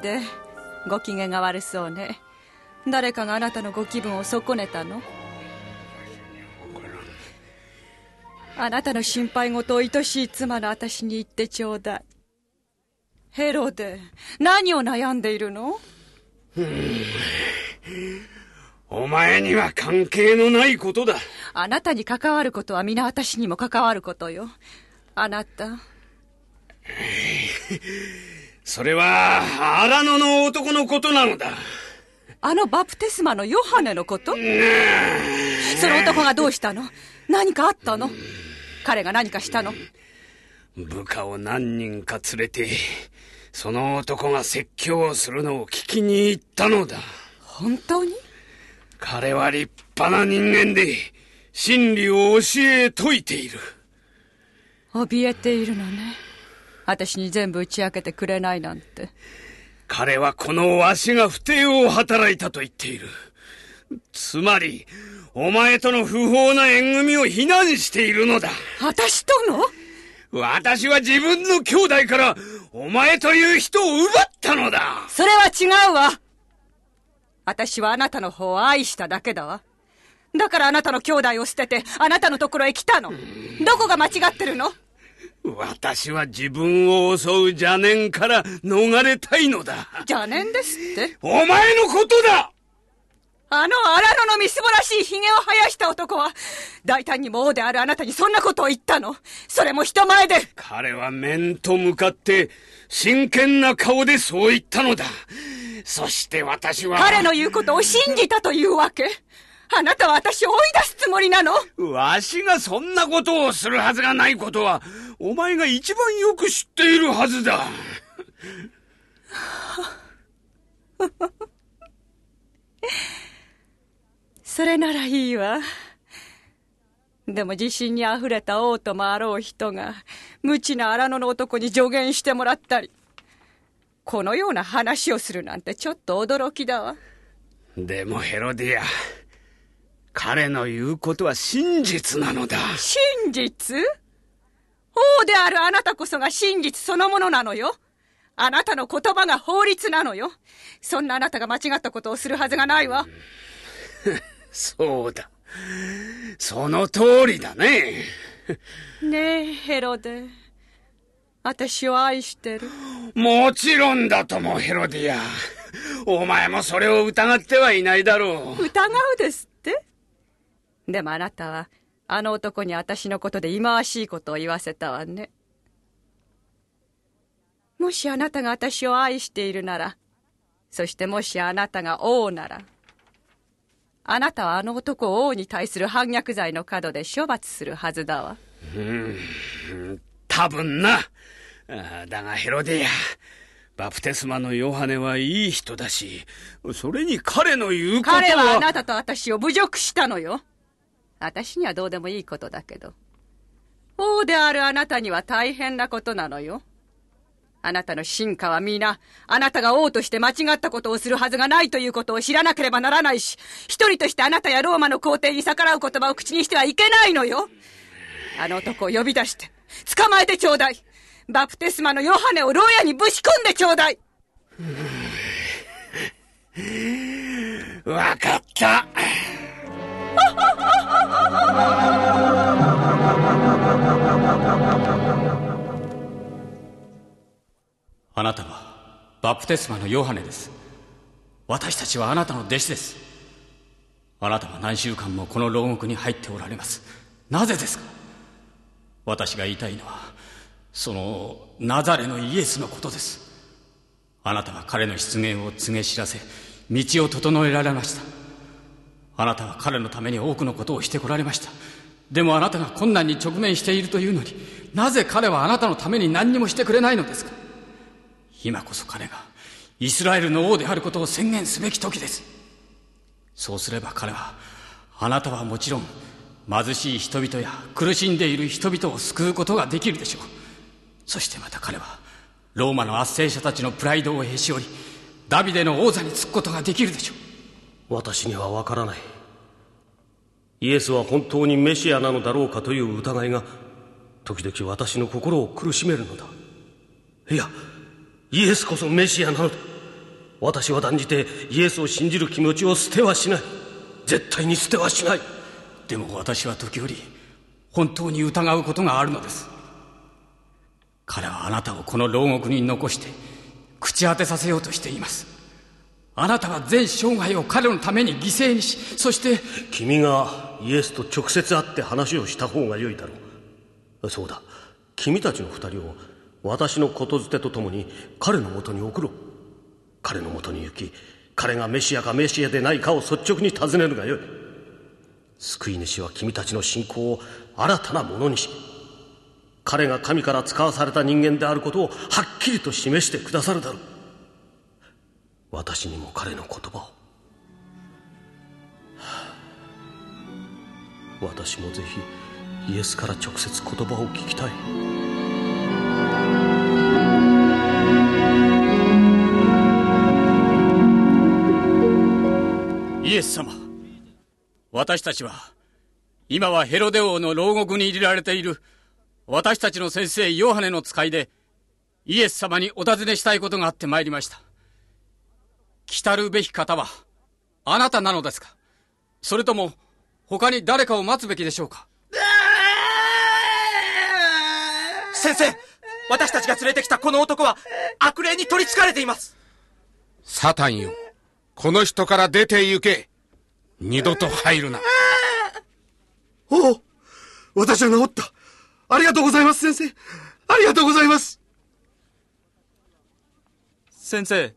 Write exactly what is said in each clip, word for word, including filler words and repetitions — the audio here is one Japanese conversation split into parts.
デ、ご機嫌が悪そうね。誰かがあなたのご気分を損ねたの？あなたの心配事を愛しい妻の私に言ってちょうだい。ヘロデ、何を悩んでいるの？ うん、お前には関係のないことだ。 あなたに関わることは皆私にも関わることよ。あなた。 それは荒野の男のことなのだ。 あのバプテスマのヨハネのこと？その男がどうしたの？何かあったの？彼が何かしたの？ 部下を何人か連れて、その男が説教をするのを聞きに行ったのだ。 本当に？ 彼は立派な人間で、真理を教え説いている。 怯えているのね。私に全部打ち明けてくれないなんて。 彼はこのわしが不貞を働いたと言っている。つまり、お前との不法な縁組を非難しているのだ。 私との？ 私は自分の兄弟からお前という人を奪ったのだ。 それは違うわ。私はあなたの方を愛しただけだわ。だからあなたの兄弟を捨ててあなたのところへ来たの。どこが間違ってるの？ 私は自分を襲う邪念から逃れたいのだ。 邪念ですって？ お前のことだ。 あの荒野のみすぼらしい髭を生やした男は大胆にも王であるあなたにそんなことを言ったの？それも人前で。 彼は面と向かって真剣な顔でそう言ったのだ。そして私は彼の言うことを信じたというわけ？あなたは私を追い出すつもりなの？ わしがそんなことをするはずがないことはお前が一番よく知っているはずだ。 それならいいわ。でも自信にあふれた王ともあろう人が無知な荒野の男に助言してもらったり、このような話をするなんてちょっと驚きだわ。 でもヘロディア、彼の言うことは真実なのだ。 真実？王であるあなたこそが真実そのものなのよ。あなたの言葉が法律なのよ。そんなあなたが間違ったことをするはずがないわ。 そうだ。その通りだね。 ねえ、ヘロデ。私を愛してる？ もちろんだとも、ヘロディア。お前もそれを疑ってはいないだろう。 疑うですって？でもあなたはあの男に私のことで忌まわしいことを言わせたわね。もしあなたが私を愛しているなら、そしてもしあなたが王なら、あなたはあの男を王に対する反逆罪の角で処罰するはずだわ。 うん、多分な。だがヘロディア、バプテスマのヨハネはいい人だし、それに彼の言うことは。 彼はあなたと私を侮辱したのよ。私にはどうでもいいことだけど、王であるあなたには大変なことなのよ。あなたの臣下は皆、あなたが王として間違ったことをするはずがないということを知らなければならないし、一人としてあなたやローマの皇帝に逆らう言葉を口にしてはいけないのよ。あの男を呼び出して、捕まえてちょうだい。バプテスマのヨハネを牢屋にぶち込んでちょうだい。 わかった。 あなたはバプテスマのヨハネです。私たちはあなたの弟子です。あなたは何週間もこの牢獄に入っておられます。なぜですか？私が言いたいのはそのナザレのイエスのことです。あなたは彼の出現を告げ知らせ、道を整えられました。あなたは彼のために多くのことをしてこられました。でもあなたが困難に直面しているというのに、なぜ彼はあなたのために何にもしてくれないのですか？今こそ彼がイスラエルの王であることを宣言すべき時です。そうすれば彼は、あなたはもちろん貧しい人々や苦しんでいる人々を救うことができるでしょう。そしてまた彼はローマの圧政者たちのプライドをへし折り、ダビデの王座に就くことができるでしょう。私にはわからない。イエスは本当にメシアなのだろうかという疑いが時々私の心を苦しめるのだ。いや、イエスこそメシアなのだ。 私は断じてイエスを信じる気持ちを捨てはしない。絶対に捨てはしない。 でも私は時折本当に疑うことがあるのです。彼はあなたをこの牢獄に残して口当てさせようとしています。あなたは全生涯を彼のために犠牲にし、そして君がイエスと直接会って話をした方が良いだろう。そうだ、君たちの二人を私の言づてとともに彼のもとに送ろう。彼のもとに行き、彼がメシアかメシアでないかを率直に尋ねるがよい。救い主は君たちの信仰を新たなものにし、彼が神から使わされた人間であることをはっきりと示してくださるだろう。私にも彼の言葉を。私もぜひイエスから直接言葉を聞きたい。 イエス様、私たちは今はヘロデ王の牢獄に入れられている私たちの先生ヨハネの使いで、イエス様にお尋ねしたいことがあって参りました。来たるべき方はあなたなのですか、それとも他に誰かを待つべきでしょうか。 先生、私たちが連れてきたこの男は悪霊に取り憑かれています。 サタンよ、この人から出て行け。二度と入るな。 おお、私は治った。ありがとうございます、先生。ありがとうございます。 先生、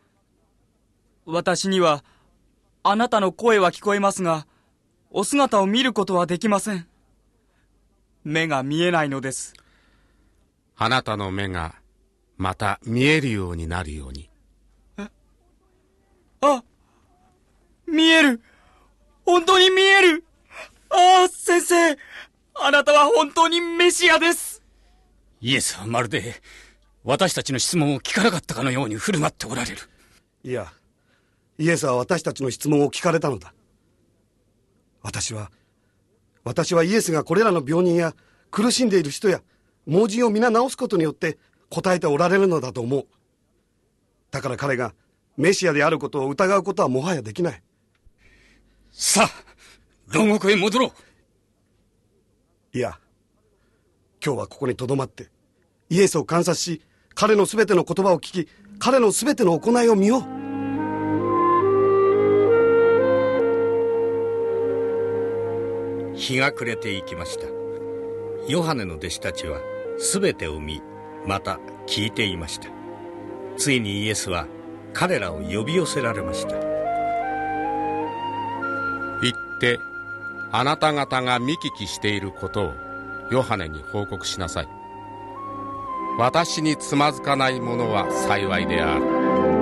私にはあなたの声は聞こえますが、お姿を見ることはできません。目が見えないのです。 あなたの目がまた見えるようになるように。 え、あ、見える。本当に見える。ああ、先生、あなたは本当にメシアです。 イエスはまるで私たちの質問を聞かなかったかのように振る舞っておられる。 いや、イエスは私たちの質問を聞かれたのだ。私は私はイエスがこれらの病人や苦しんでいる人や盲人を皆治すことによって答えておられるのだと思う。だから彼がメシアであることを疑うことはもはやできない。 さあ、牢獄へ戻ろう。 いや、今日はここに留まってイエスを観察し、彼のすべての言葉を聞き、彼のすべての行いを見よう。 日が暮れていきました。ヨハネの弟子たちはすべてを見、また聞いていました。ついにイエスは彼らを呼び寄せられました。 行ってあなた方が見聞きしていることをヨハネに報告しなさい。私につまずかない者は幸いである。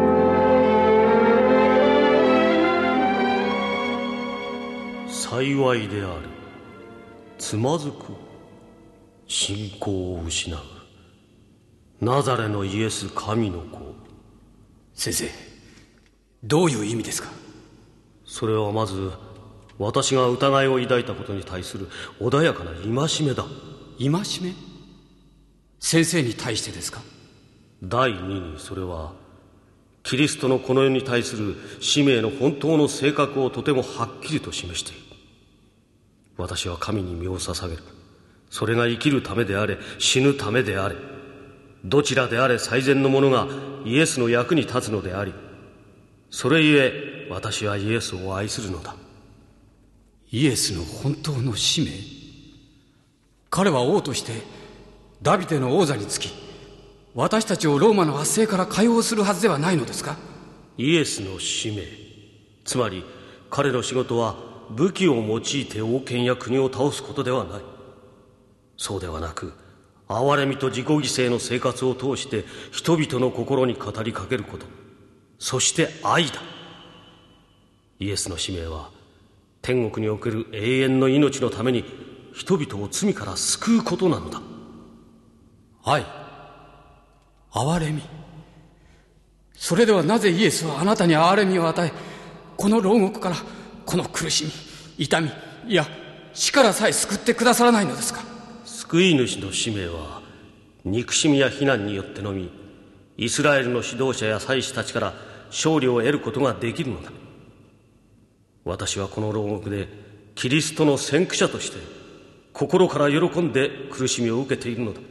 幸いである。つまずく。信仰を失う。ナザレのイエス、神の子。 先生、どういう意味ですか。 それはまず私が疑いを抱いたことに対する穏やかな戒めだ。 戒め？先生に対してですか。 第二に、それはキリストのこの世に対する使命の本当の性格をとてもはっきりと示している。私は神に身を捧げる。それが生きるためであれ、死ぬためであれ、どちらであれ最善のものがイエスの役に立つのであり、それゆえ私はイエスを愛するのだ。 イエスの本当の使命？彼は王としてダビデの王座につき、私たちをローマの圧政から解放するはずではないのですか。 イエスの使命、つまり彼の仕事は武器を用いて王権や国を倒すことではない。そうではなく、憐れみと自己犠牲の生活を通して人々の心に語りかけること、そして愛だ。イエスの使命は天国における永遠の命のために人々を罪から救うことなのだ。 愛、憐れみ。それではなぜイエスはあなたに憐れみを与え、この牢獄からこの苦しみ、痛み、いや死からさえ救ってくださらないのですか。 救い主の使命は憎しみや非難によってのみ、イスラエルの指導者や祭司たちから勝利を得ることができるのだ。私はこの牢獄でキリストの先駆者として心から喜んで苦しみを受けているのだ。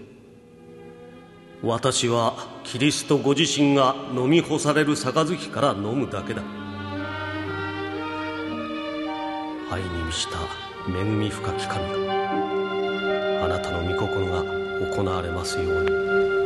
私はキリストご自身が飲み干される杯から飲むだけだ。愛に満ちた恵み深き神よ、あなたの御心が行われますように。